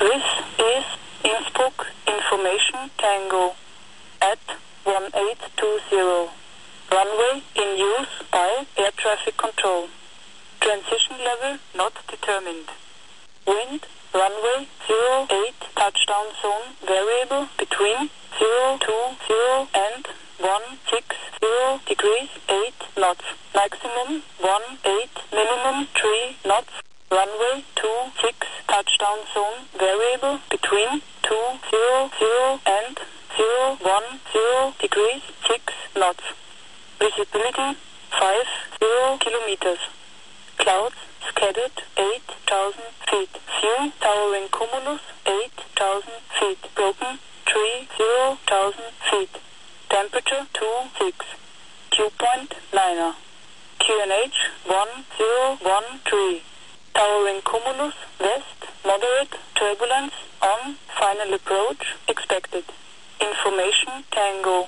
This is Innsbruck Information Tango at 1820. Runway in use by air traffic control. Transition level not determined. Wind runway 08 touchdown zone variable between 020 and 160 degrees 8 knots. Maximum 18, minimum 3 knots. Runway 26 touchdown zone variable between 200 and 010 degrees 6 knots. Visibility 50 kilometers. Clouds scattered 8,000 feet. Few towering cumulus 8,000 feet. Broken 30,000 feet. Temperature 26. Dew point 9er. QNH 1013. Towering cumulus west. Moderate turbulence on final approach expected. Information Tango.